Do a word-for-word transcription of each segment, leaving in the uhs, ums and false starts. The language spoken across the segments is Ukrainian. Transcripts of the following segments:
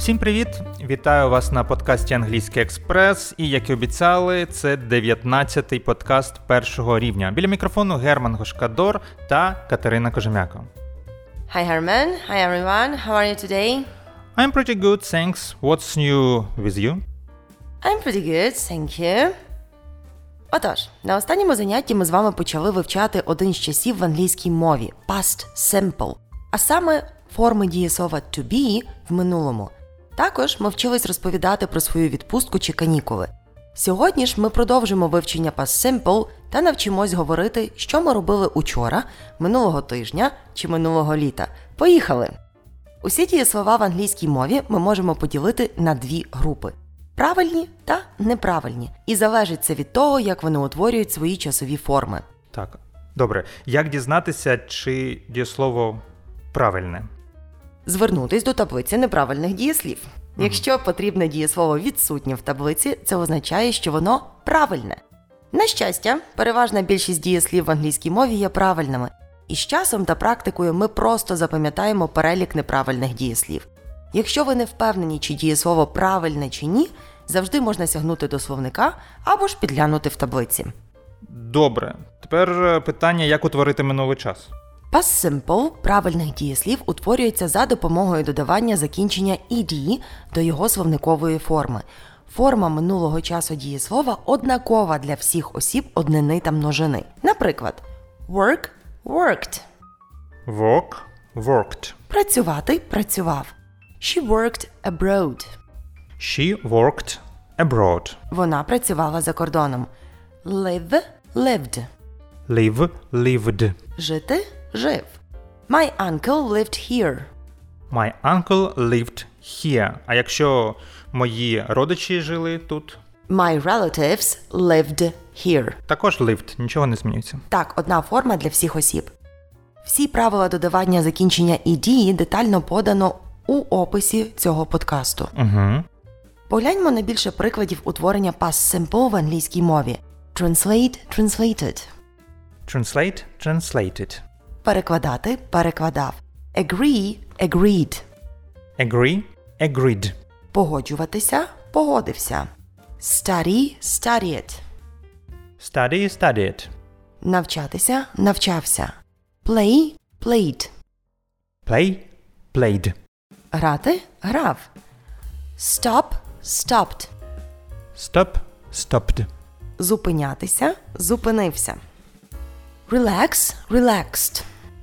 Всім привіт! Вітаю вас на подкасті Англійський Експрес. І, як і обіцяли, це дев'ятнадцятий подкаст першого рівня. Біля мікрофону Герман Гошкадор та Катерина Кожем'яко. Hi Herman, hi everyone, how are you today? I'm pretty good, thanks. What's new with you? I'm pretty good, thank you. Отож, на останньому занятті ми з вами почали вивчати один з часів в англійській мові – past simple, а саме форми дієслова to be в минулому. Також ми вчились розповідати про свою відпустку чи канікули. Сьогодні ж ми продовжимо вивчення past simple та навчимось говорити, що ми робили учора, минулого тижня чи минулого літа. Поїхали! Усі дієслова в англійській мові ми можемо поділити на дві групи – правильні та неправильні. І залежить це від того, як вони утворюють свої часові форми. Так, добре. Як дізнатися, чи дієслово правильне? Звернутись до таблиці неправильних дієслів. Mm-hmm. Якщо потрібне дієслово відсутнє в таблиці, це означає, що воно правильне. На щастя, переважна більшість дієслів в англійській мові є правильними. І з часом та практикою ми просто запам'ятаємо перелік неправильних дієслів. Якщо ви не впевнені, чи дієслово правильне чи ні, завжди можна сягнути до словника або ж підглянути в таблиці. Добре. Тепер питання, як утворити минулий час. Past simple правильних дієслів утворюється за допомогою додавання закінчення ed до його словникової форми. Форма минулого часу дієслова однакова для всіх осіб однини та множини. Наприклад, work – worked. Work – worked. Працювати – працював. She worked abroad. She worked abroad. Вона працювала за кордоном. Live – lived. Live – lived. Жити – жив. My uncle lived here. My uncle lived here. А якщо мої родичі жили тут? My relatives lived here. Також lived, нічого не змінюється. Так, одна форма для всіх осіб. Всі правила додавання закінчення ed детально подано у описі цього подкасту. Угу. Погляньмо на більше прикладів утворення past simple в англійській мові. Translate – translated. Translate – translated. Перекладати – перекладав. Agree – agreed. Agree – agreed. Погоджуватися – погодився. Study – studied. Study – studied. Навчатися – навчався. Play – played. Play – played. Грати – грав. Stop – stopped. Stop – stopped. Зупинятися – зупинився. Relax – relaxed.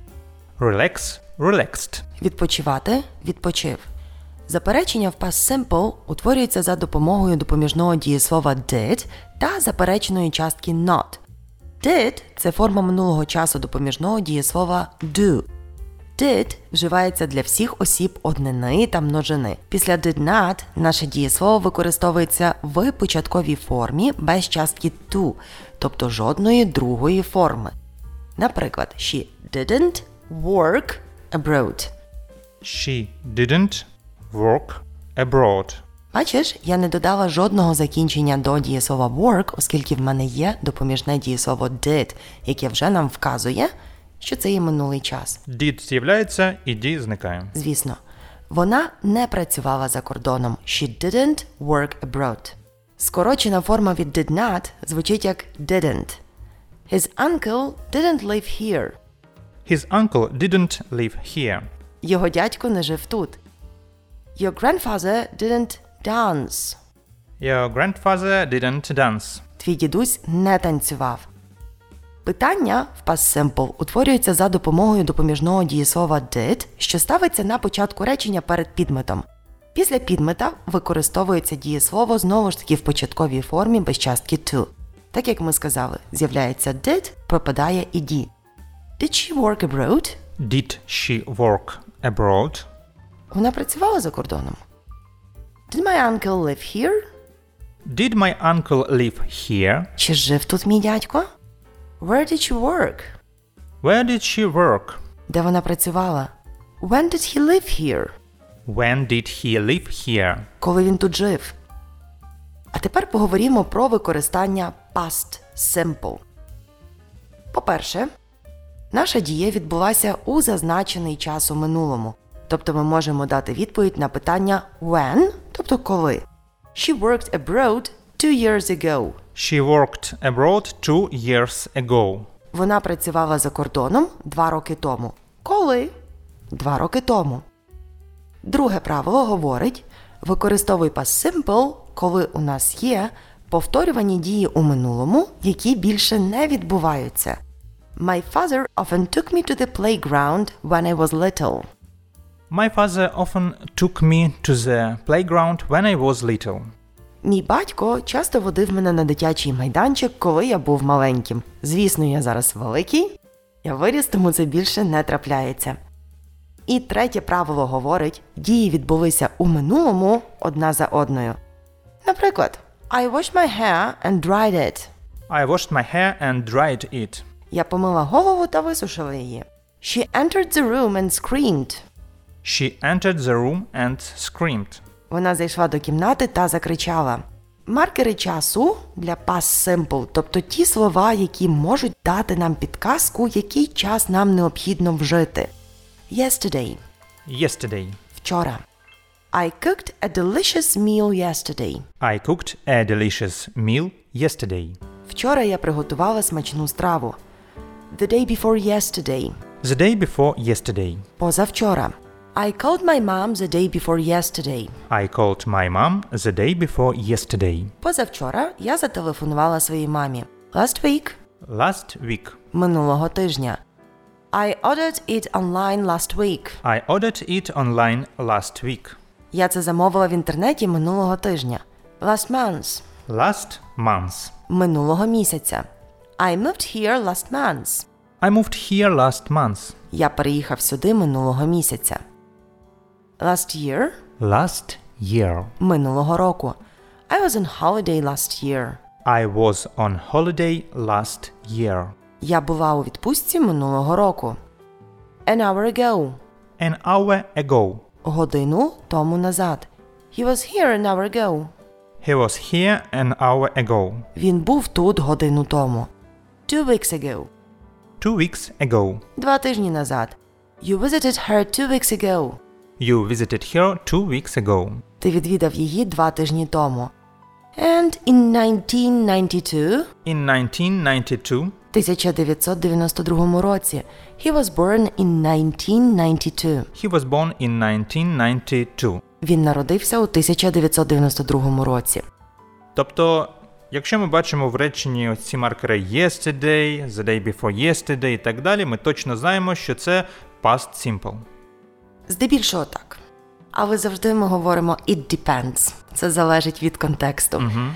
Relax – relaxed. Відпочивати – відпочив. Заперечення в past simple утворюється за допомогою допоміжного дієслова did та запереченої частки not. Did – це форма минулого часу допоміжного дієслова do. Did вживається для всіх осіб однини та множини. Після did not наше дієслово використовується в початковій формі без частки to, тобто жодної другої форми. Наприклад, she didn't work abroad. She didn't work abroad. Бачиш, я не додала жодного закінчення до дієслова work, оскільки в мене є допоміжне дієслово did, яке вже нам вказує, що це є минулий час. Did з'являється і D зникає. Звісно. Вона не працювала за кордоном. She didn't work abroad. Скорочена форма від did not звучить як didn't. His uncle didn't live here. His uncle didn't live here. Його дядько не жив тут. Your grandfather didn't dance. Your grandfather didn't dance. Твій дідусь не танцював. Питання в past simple утворюється за допомогою допоміжного дієслова did, що ставиться на початку речення перед підметом. Після підмета використовується дієслово знову ж таки в початковій формі без частки to. Так як ми сказали, з'являється did, пропадає ed. Did she work abroad? Did she work abroad? Вона працювала за кордоном. Did my uncle live here? Did my uncle live here? Чи жив тут мій дядько? Where did she work? Where did she work? Де вона працювала? When did he live here? When did he live here? Коли він тут жив? А тепер поговоримо про використання past simple. По-перше, наша дія відбулася у зазначений час у минулому. Тобто ми можемо дати відповідь на питання when, тобто коли. She worked abroad two years ago. She worked abroad two years ago. Вона працювала за кордоном два роки тому. Коли? Два роки тому. Друге правило говорить, використовуй past simple, коли у нас є повторювані дії у минулому, які більше не відбуваються. My father often took me to the playground when I was little. My father often took me to the playground when I was little. Мій батько часто водив мене на дитячий майданчик, коли я був маленьким. Звісно, я зараз великий, я виріс, тому це більше не трапляється. І третє правило говорить, дії відбулися у минулому одна за одною. Наприклад, I washed my hair and dried it. I washed my hair and dried it. Я помила голову та висушила її. She entered the room and screamed. She entered the room and screamed. Вона зайшла до кімнати та закричала. Маркери часу для past simple, тобто ті слова, які можуть дати нам підказку, який час нам необхідно вжити. Yesterday. Yesterday. Вчора. I cooked a delicious meal yesterday. I cooked a delicious meal yesterday. Вчора я приготувала смачну страву. The day before yesterday. The day before yesterday. Позавчора. I called my mom the day before yesterday. I called my mom the day before yesterday. Позавчора я зателефонувала своїй мамі. Last week. Last week. Минулого тижня. I ordered it online last week. I ordered it online last week. Я це замовила в інтернеті минулого тижня. Last month. Last month. Минулого місяця. I moved here last month. I moved here last month. Я переїхав сюди минулого місяця. Last year. Last year. Минулого року. I was on holiday last year. I was on holiday last year. Я була у відпустці минулого року. An hour ago. An hour ago. Годину тому назад. He was here an hour ago. He was here an hour ago. Він був тут годину тому. Two weeks ago. Two weeks ago. Два тижні назад. You visited her two weeks ago. You visited her two weeks ago. Ти відвідав її два тижні тому. And in nineteen ninety-two, In nineteen ninety-two, тисяча дев'ятсот дев'яносто другому році, he was born in nineteen ninety-two. he was born in nineteen ninety-two. Він народився у тисяча дев'ятсот дев'яносто другому році. Тобто, якщо ми бачимо в реченні ось ці маркери yesterday, the day before yesterday і так далі, ми точно знаємо, що це past simple. Здебільшого так. Але завжди ми говоримо it depends. Це залежить від контексту. Угу.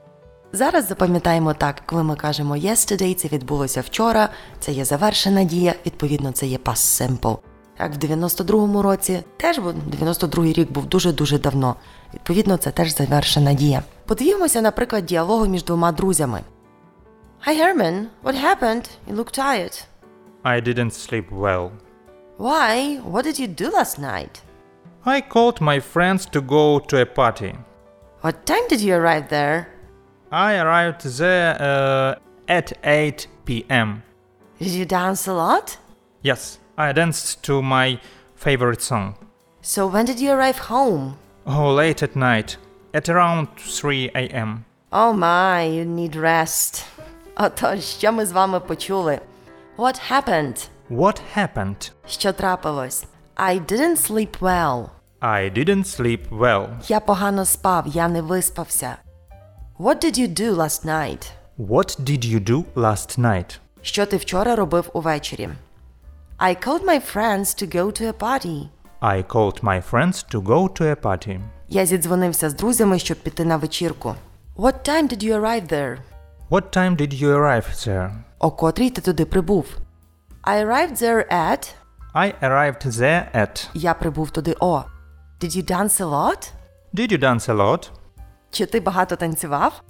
Зараз запам'ятаємо так, коли ми кажемо yesterday, це відбулося вчора, це є завершена дія, відповідно, це є past simple. Як в дев'яносто другому році, теж бо дев'яносто другий рік був дуже-дуже давно. Відповідно, це теж завершена дія. Подивімося, наприклад, діалогу між двома друзями. Hi, Herman. What happened? You look tired. I didn't sleep well. Why? What did you do last night? I called my friends to go to a party. What time did you arrive there? I arrived there uh, at eight p.m. Did you dance a lot? Yes, I danced to my favorite song. So when did you arrive home? Oh, late at night, at around three a.m. Oh my, you need rest. Отож, що ми з вами почули? What happened? What happened? Що трапилось? I didn't sleep well. I didn't sleep well. Я погано спав, я не виспався. What did you do last night? What did you do last night? Що ти вчора робив увечері? I called my friends to go to a party. I called my friends to go to a party. Я зідзвонився з друзями, щоб піти на вечірку. What time did you arrive there? What time did you arrive there? О котрій ти туди прибув? I arrived there at... I arrived there at... Я прибув туди о. Did you dance a lot? Did you dance a lot? Чи ти багато танцював?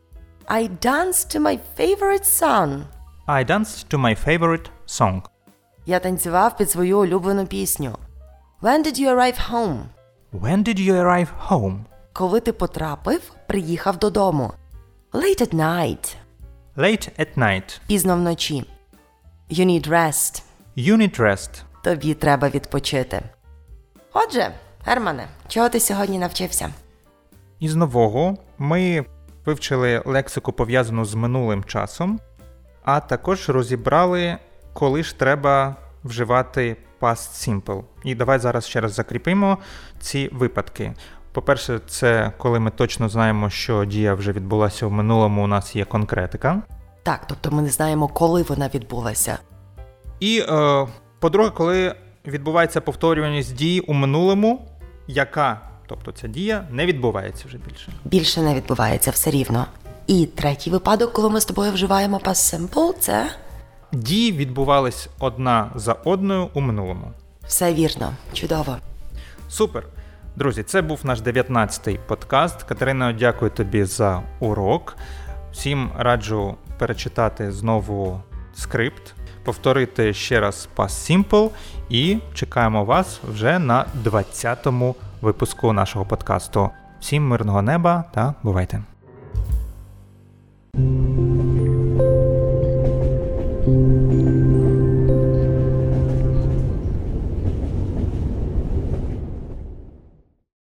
I danced to my favorite song. I danced to my favorite song. Я танцював під свою улюблену пісню. When did you arrive home? When did you arrive home? Коли ти потрапив, приїхав додому. Late at night. Late at night. Пізно вночі. You need rest. You need rest. Тобі треба відпочити. Отже, Германе, чого ти сьогодні навчився? Із нового ми вивчили лексику, пов'язану з минулим часом, а також розібрали, коли ж треба вживати past simple. І давай зараз ще раз закріпимо ці випадки. По-перше, це коли ми точно знаємо, що дія вже відбулася в минулому, у нас є конкретика. Так, тобто ми не знаємо, коли вона відбулася. І, е, по-друге, коли відбувається повторюваність дії у минулому, яка, тобто ця дія, не відбувається вже більше. Більше не відбувається, все рівно. І третій випадок, коли ми з тобою вживаємо past simple, це... Дії відбувались одна за одною у минулому. Все вірно. Чудово. Супер! Друзі, це був наш дев'ятнадцятий подкаст. Катерино, дякую тобі за урок. Всім раджу перечитати знову скрипт, повторити ще раз past simple і чекаємо вас вже на двадцятому випуску нашого подкасту. Всім мирного неба та бувайте! Thank you.